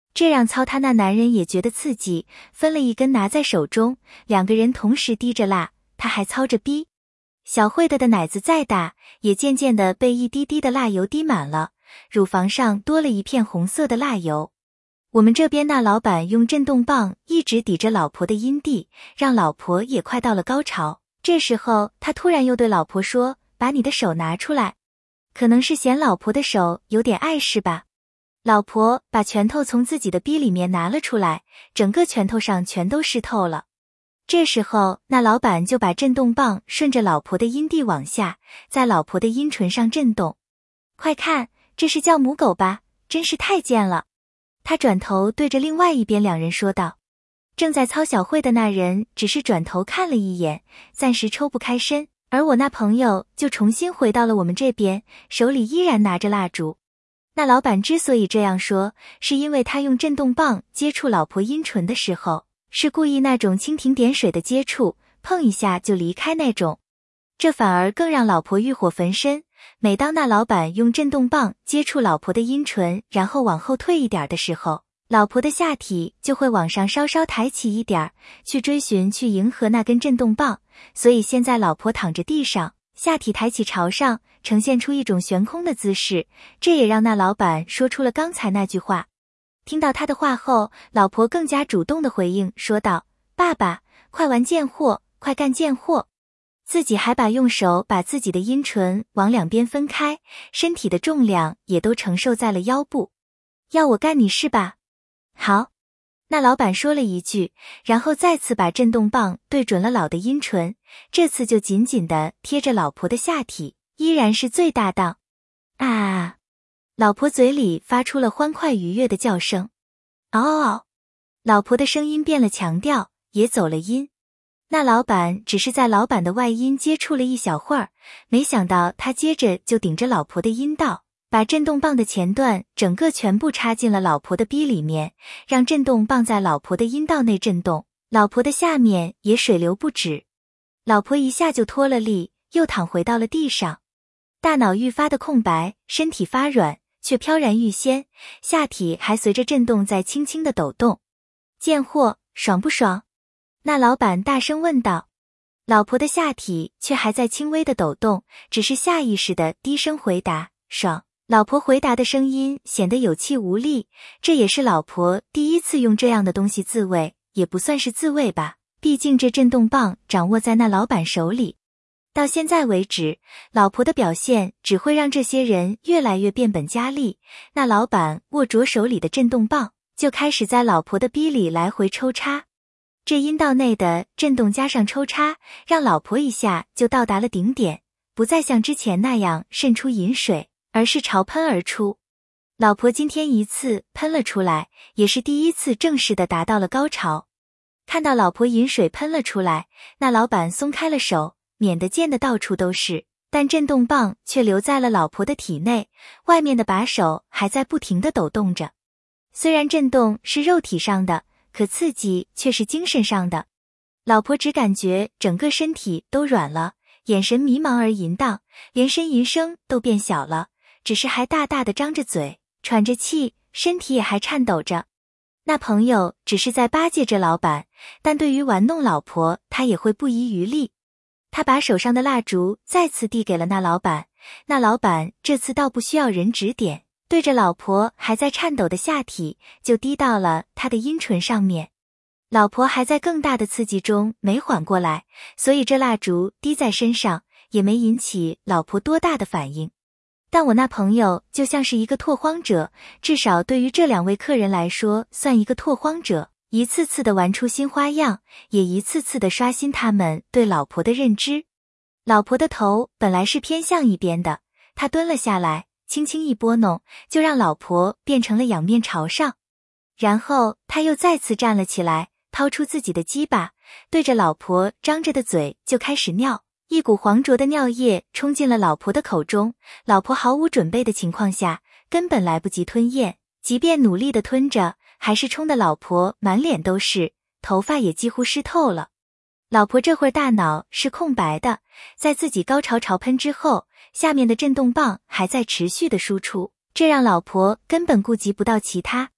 这让操他那男人也觉得刺激，分了一根拿在手中，两个人同时滴着蜡，他还操着逼。小慧的的奶子再大，也渐渐的被一滴滴的蜡油滴满了，乳房上多了一片红色的蜡油。我们这边那老板用震动棒一直抵着老婆的阴蒂，让老婆也快到了高潮。这时候他突然又对老婆说，把你的手拿出来。可能是嫌老婆的手有点碍事吧。老婆把拳头从自己的逼里面拿了出来，整个拳头上全都湿透了。这时候那老板就把震动棒顺着老婆的阴蒂往下，在老婆的阴唇上震动。快看，这是叫母狗吧，真是太贱了。他转头对着另外一边两人说道。正在操小慧的那人只是转头看了一眼，暂时抽不开身，而我那朋友就重新回到了我们这边，手里依然拿着蜡烛。那老板之所以这样说，是因为他用震动棒接触老婆阴唇的时候，是故意那种蜻蜓点水的接触，碰一下就离开那种。这反而更让老婆欲火焚身。每当那老板用震动棒接触老婆的阴唇，然后往后退一点的时候，老婆的下体就会往上稍稍抬起一点，去追寻去迎合那根震动棒。所以现在老婆躺着地上，下体抬起朝上，呈现出一种悬空的姿势，这也让那老板说出了刚才那句话。听到他的话后，老婆更加主动的回应说道，爸爸，快玩贱货，快干贱货。自己还把用手把自己的阴唇往两边分开，身体的重量也都承受在了腰部。要我干你是吧？好。那老板说了一句，然后再次把震动棒对准了老的阴唇，这次就紧紧地贴着老婆的下体，依然是最大档。啊！老婆嘴里发出了欢快愉悦的叫声。嗷嗷嗷！老婆的声音变了强调，也走了音。那老板只是在老板的外阴接触了一小会儿，没想到他接着就顶着老婆的阴道，把震动棒的前段整个全部插进了老婆的逼里面，让震动棒在老婆的阴道内震动，老婆的下面也水流不止。老婆一下就脱了力，又躺回到了地上，大脑愈发的空白，身体发软，却飘然欲仙，下体还随着震动在轻轻的抖动。贱货，爽不爽？那老板大声问道。老婆的下体却还在轻微的抖动，只是下意识的低声回答，爽。老婆回答的声音显得有气无力，这也是老婆第一次用这样的东西自慰，也不算是自慰吧，毕竟这震动棒掌握在那老板手里。到现在为止，老婆的表现只会让这些人越来越变本加厉。那老板握着手里的震动棒，就开始在老婆的逼里来回抽插。这阴道内的震动加上抽插，让老婆一下就到达了顶点，不再像之前那样渗出饮水，而是朝喷而出。老婆今天一次喷了出来，也是第一次正式的达到了高潮。看到老婆饮水喷了出来，那老板松开了手，免得溅得到处都是，但震动棒却留在了老婆的体内，外面的把手还在不停地抖动着。虽然震动是肉体上的，可刺激却是精神上的。老婆只感觉整个身体都软了，眼神迷茫而淫荡，连呻吟声都变小了，只是还大大的张着嘴，喘着气，身体也还颤抖着。那朋友只是在巴结着老板，但对于玩弄老婆，他也会不遗余力。他把手上的蜡烛再次递给了那老板，那老板这次倒不需要人指点，对着老婆还在颤抖的下体，就滴到了他的阴唇上面。老婆还在更大的刺激中没缓过来，所以这蜡烛滴在身上也没引起老婆多大的反应。但我那朋友就像是一个拓荒者，至少对于这两位客人来说算一个拓荒者，一次次的玩出新花样，也一次次的刷新他们对老婆的认知。老婆的头本来是偏向一边的，他蹲了下来，轻轻一拨弄，就让老婆变成了仰面朝上。然后他又再次站了起来，掏出自己的鸡巴，对着老婆张着的嘴就开始尿。一股黄浊的尿液冲进了老婆的口中，老婆毫无准备的情况下，根本来不及吞咽，即便努力的吞着，还是冲得老婆满脸都是，头发也几乎湿透了。老婆这会儿大脑是空白的，在自己高潮潮喷之后，下面的震动棒还在持续的输出，这让老婆根本顾及不到其他。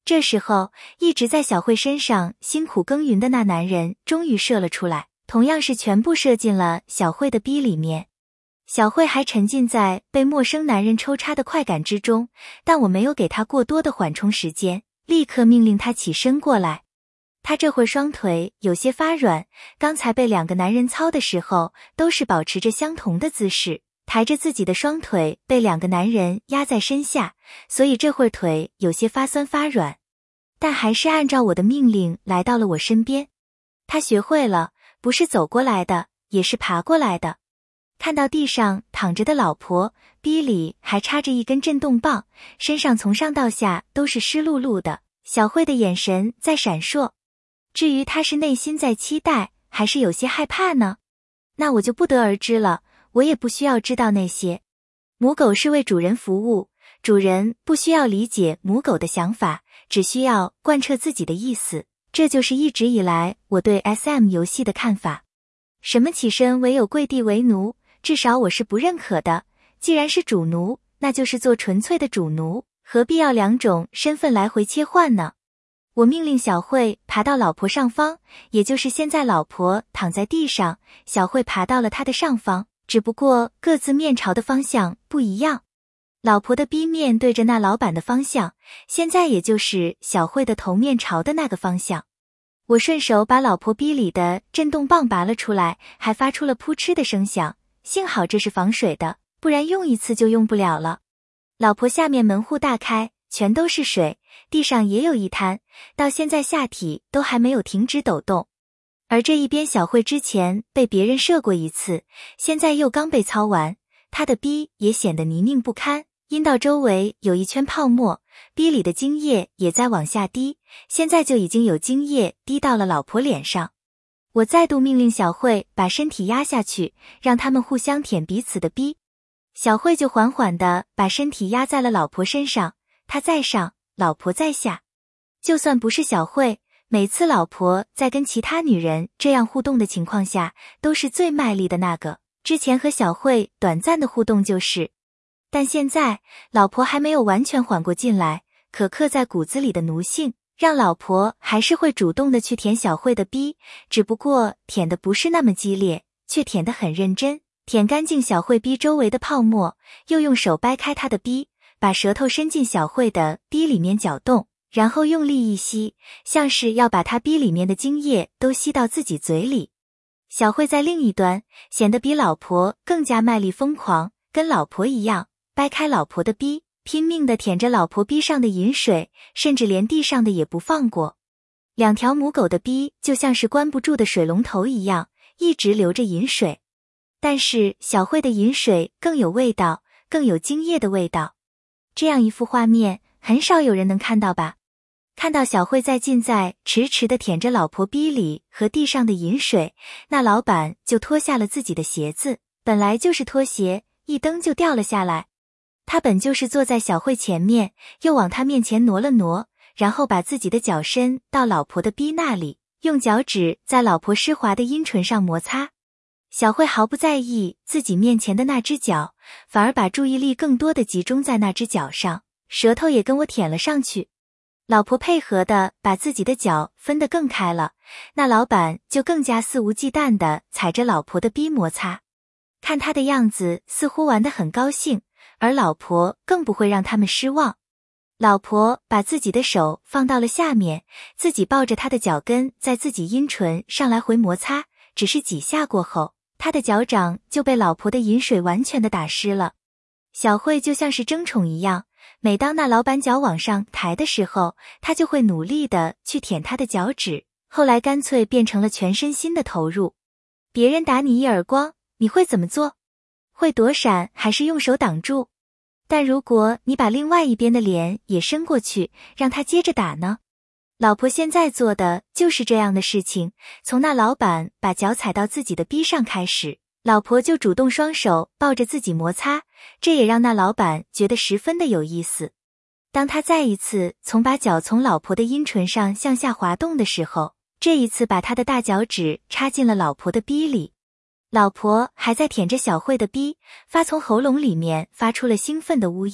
这时候，一直在小慧身上辛苦耕耘的那男人终于射了出来，同样是全部射进了小慧的逼里面。小慧还沉浸在被陌生男人抽插的快感之中，但我没有给她过多的缓冲时间，立刻命令她起身过来。她这会儿双腿有些发软，刚才被两个男人操的时候都是保持着相同的姿势，抬着自己的双腿被两个男人压在身下，所以这会儿腿有些发酸发软，但还是按照我的命令来到了我身边。她学会了，不是走过来的，也是爬过来的。看到地上躺着的老婆，逼里还插着一根震动棒，身上从上到下都是湿漉漉的，小慧的眼神在闪烁。至于她是内心在期待，还是有些害怕呢？那我就不得而知了，我也不需要知道那些。母狗是为主人服务，主人不需要理解母狗的想法，只需要贯彻自己的意思，这就是一直以来我对 S M 游戏的看法。什么起身唯有跪地为奴，至少我是不认可的。既然是主奴，那就是做纯粹的主奴，何必要两种身份来回切换呢？我命令小慧爬到老婆上方，也就是现在老婆躺在地上，小慧爬到了她的上方，只不过各自面朝的方向不一样。老婆的逼面对着那老板的方向，现在也就是小慧的头面朝的那个方向。我顺手把老婆逼里的震动棒拔了出来，还发出了扑哧的声响，幸好这是防水的，不然用一次就用不了了。老婆下面门户大开，全都是水，地上也有一滩，到现在下体都还没有停止抖动。而这一边小慧之前被别人射过一次，现在又刚被操完，她的逼也显得泥泞不堪，阴道周围有一圈泡沫，逼里的精液也在往下滴，现在就已经有精液滴到了老婆脸上。我再度命令小慧把身体压下去，让他们互相舔彼此的逼。小慧就缓缓地把身体压在了老婆身上，她在上，老婆在下。就算不是小慧，每次老婆在跟其他女人这样互动的情况下，都是最卖力的那个。之前和小慧短暂的互动就是，但现在老婆还没有完全缓过劲来，可刻在骨子里的奴性让老婆还是会主动的去舔小慧的逼，只不过舔的不是那么激烈，却舔得很认真，舔干净小慧逼周围的泡沫，又用手掰开她的逼，把舌头伸进小慧的逼里面搅动，然后用力一吸，像是要把她逼里面的精液都吸到自己嘴里。小慧在另一端显得比老婆更加卖力疯狂，跟老婆一样掰开老婆的逼，拼命地舔着老婆逼上的饮水，甚至连地上的也不放过。两条母狗的逼就像是关不住的水龙头一样，一直流着饮水。但是小慧的饮水更有味道，更有精液的味道。这样一幅画面，很少有人能看到吧？看到小慧在近在迟迟地舔着老婆逼里和地上的饮水，那老板就脱下了自己的鞋子，本来就是拖鞋，一蹬就掉了下来。他本就是坐在小慧前面，又往她面前挪了挪，然后把自己的脚伸到老婆的逼那里，用脚趾在老婆湿滑的阴唇上摩擦。小慧毫不在意自己面前的那只脚，反而把注意力更多的集中在那只脚上，舌头也跟我舔了上去。老婆配合的把自己的脚分得更开了，那老板就更加肆无忌惮的踩着老婆的逼摩擦。看他的样子似乎玩得很高兴，而老婆更不会让他们失望。老婆把自己的手放到了下面，自己抱着他的脚跟在自己阴唇上来回摩擦，只是几下过后，他的脚掌就被老婆的饮水完全的打湿了。小慧就像是争宠一样，每当那老板脚往上抬的时候，他就会努力的去舔他的脚趾，后来干脆变成了全身心的投入。别人打你一耳光，你会怎么做？会躲闪还是用手挡住？但如果你把另外一边的脸也伸过去，让他接着打呢？老婆现在做的就是这样的事情，从那老板把脚踩到自己的逼上开始，老婆就主动双手抱着自己摩擦，这也让那老板觉得十分的有意思。当他再一次从把脚从老婆的阴唇上向下滑动的时候，这一次把他的大脚趾插进了老婆的逼里。老婆还在舔着小慧的逼，发从喉咙里面发出了兴奋的呜咽，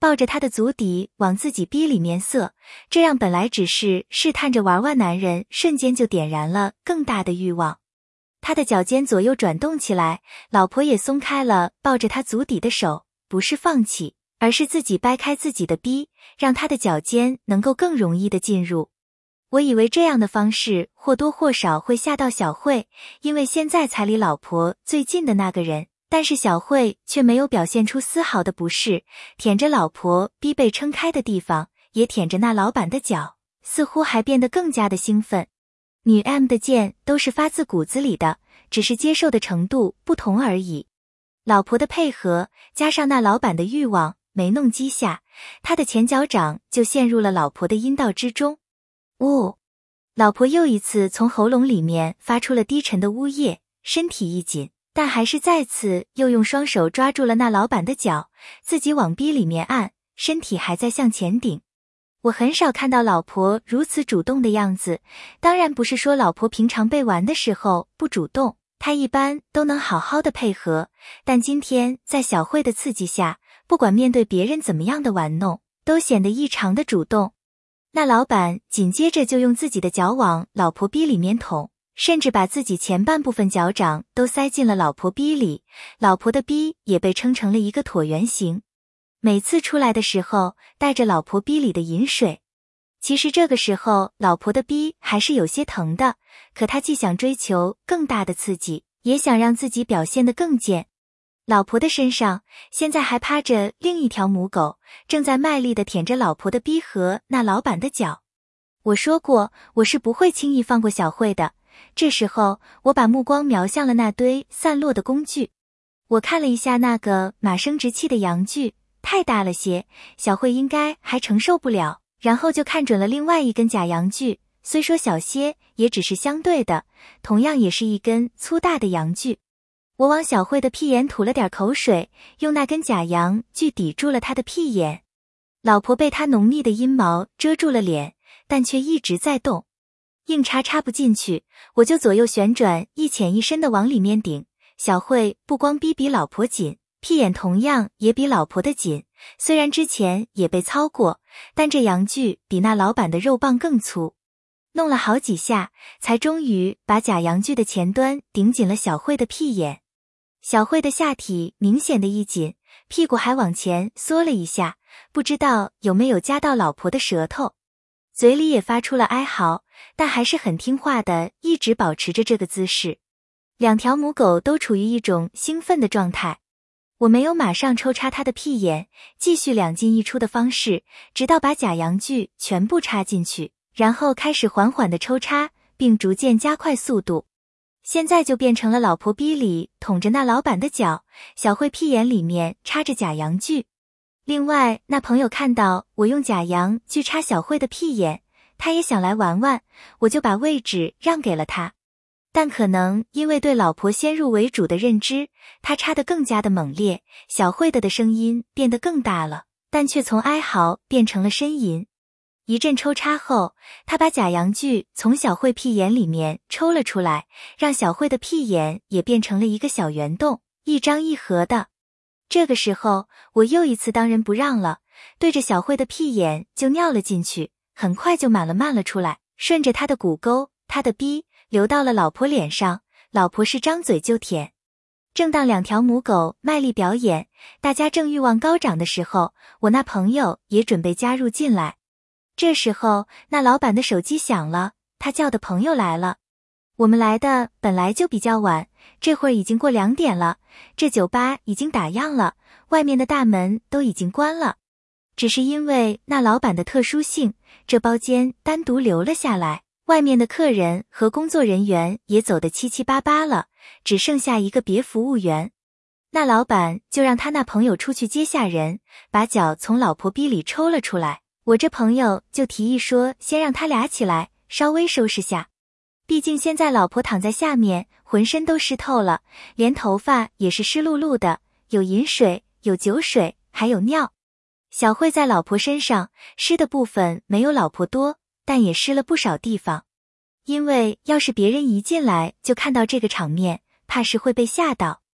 抱着他的足底往自己逼里面塞，这让本来只是试探着玩玩男人瞬间就点燃了更大的欲望。他的脚尖左右转动起来，老婆也松开了抱着他足底的手，不是放弃，而是自己掰开自己的逼，让他的脚尖能够更容易的进入。我以为这样的方式或多或少会吓到小慧，因为现在才离老婆最近的那个人，但是小慧却没有表现出丝毫的不适，舔着老婆逼被撑开的地方，也舔着那老板的脚，似乎还变得更加的兴奋。女 M 的贱都是发自骨子里的，只是接受的程度不同而已。老婆的配合加上那老板的欲望，没弄几下，他的前脚掌就陷入了老婆的阴道之中。呜！老婆又一次从喉咙里面发出了低沉的呜咽，身体一紧，但还是再次又用双手抓住了那老板的脚，自己往逼里面按，身体还在向前顶。我很少看到老婆如此主动的样子，当然不是说老婆平常被玩的时候不主动，她一般都能好好的配合，但今天在小慧的刺激下，不管面对别人怎么样的玩弄，都显得异常的主动。那老板紧接着就用自己的脚往老婆逼里面捅，甚至把自己前半部分脚掌都塞进了老婆逼里，老婆的逼也被撑成了一个椭圆形。每次出来的时候带着老婆逼里的饮水。其实这个时候老婆的逼还是有些疼的，可她既想追求更大的刺激，也想让自己表现得更贱。老婆的身上现在还趴着另一条母狗，正在卖力地舔着老婆的逼和那老板的脚。我说过我是不会轻易放过小慧的，这时候我把目光瞄向了那堆散落的工具。我看了一下那个马生殖器的阳具，太大了些，小慧应该还承受不了，然后就看准了另外一根假阳具，虽说小些，也只是相对的，同样也是一根粗大的阳具。我往小慧的屁眼吐了点口水，用那根假阳具抵住了她的屁眼。老婆被她浓密的阴毛遮住了脸，但却一直在动，硬插插不进去，我就左右旋转，一浅一深的往里面顶。小慧不光逼比老婆紧，屁眼同样也比老婆的紧，虽然之前也被操过，但这阳具比那老板的肉棒更粗。弄了好几下，才终于把假阳具的前端顶紧了小慧的屁眼。小慧的下体明显的一紧，屁股还往前缩了一下，不知道有没有夹到老婆的舌头，嘴里也发出了哀嚎，但还是很听话的一直保持着这个姿势。两条母狗都处于一种兴奋的状态。我没有马上抽插她的屁眼，继续两进一出的方式，直到把假阳具全部插进去，然后开始缓缓的抽插，并逐渐加快速度。现在就变成了老婆逼里捅着那老板的脚，小慧屁眼里面插着假阳具。另外那朋友看到我用假阳具插小慧的屁眼，他也想来玩玩，我就把位置让给了他。但可能因为对老婆先入为主的认知，他插得更加的猛烈，小慧的的声音变得更大了，但却从哀嚎变成了呻吟。一阵抽插后，他把假阳具从小慧屁眼里面抽了出来，让小慧的屁眼也变成了一个小圆洞，一张一合的。这个时候我又一次当仁不让了，对着小慧的屁眼就尿了进去，很快就满了漫了出来，顺着她的骨沟，她的逼流到了老婆脸上，老婆是张嘴就舔。正当两条母狗卖力表演，大家正欲望高涨的时候，我那朋友也准备加入进来。这时候那老板的手机响了，他叫的朋友来了。我们来的本来就比较晚，这会儿已经过两点了，这酒吧已经打烊了，外面的大门都已经关了。只是因为那老板的特殊性，这包间单独留了下来，外面的客人和工作人员也走得七七八八了，只剩下一个别服务员。那老板就让他那朋友出去接下人，把脚从老婆逼里抽了出来。我这朋友就提议说先让他俩起来稍微收拾下，毕竟现在老婆躺在下面，浑身都湿透了，连头发也是湿漉漉的，有饮水，有酒水，还有尿。小慧在老婆身上湿的部分没有老婆多，但也湿了不少地方。因为要是别人一进来就看到这个场面，怕是会被吓到。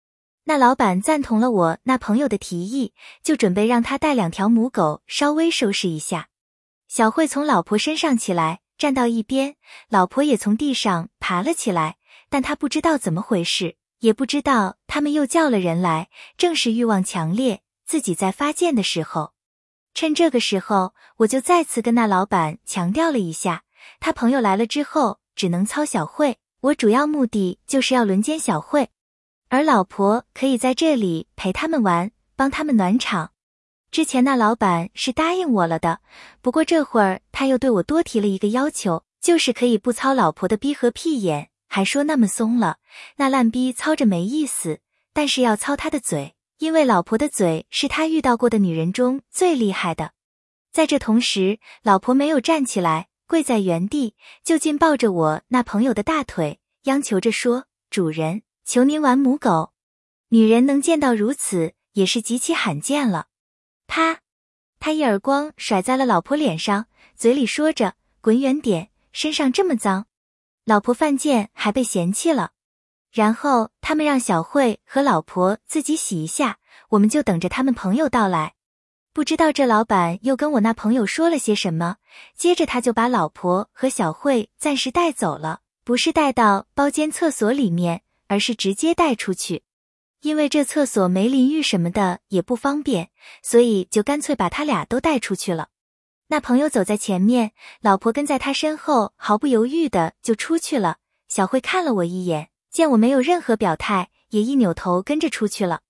那老板赞同了我那朋友的提议，就准备让他带两条母狗稍微收拾一下。小慧从老婆身上起来，站到一边，老婆也从地上爬了起来，但她不知道怎么回事，也不知道他们又叫了人来，正是欲望强烈，自己在发贱的时候。趁这个时候，我就再次跟那老板强调了一下，他朋友来了之后只能操小慧，我主要目的就是要轮奸小慧，而老婆可以在这里陪他们玩，帮他们暖场。之前那老板是答应我了的，不过这会儿他又对我多提了一个要求，就是可以不操老婆的逼和屁眼，还说那么松了，那烂逼操着没意思，但是要操他的嘴，因为老婆的嘴是他遇到过的女人中最厉害的。在这同时，老婆没有站起来，跪在原地，就近抱着我那朋友的大腿，央求着说，主人，求您玩母狗。女人能见到如此，也是极其罕见了。啪！他一耳光甩在了老婆脸上，嘴里说着，滚远点，身上这么脏。老婆犯贱还被嫌弃了。然后他们让小慧和老婆自己洗一下，我们就等着他们朋友到来。不知道这老板又跟我那朋友说了些什么，接着他就把老婆和小慧暂时带走了，不是带到包间厕所里面，而是直接带出去。因为这厕所没淋浴什么的也不方便，所以就干脆把他俩都带出去了。那朋友走在前面，老婆跟在他身后，毫不犹豫的就出去了。小慧看了我一眼，见我没有任何表态，也一扭头跟着出去了。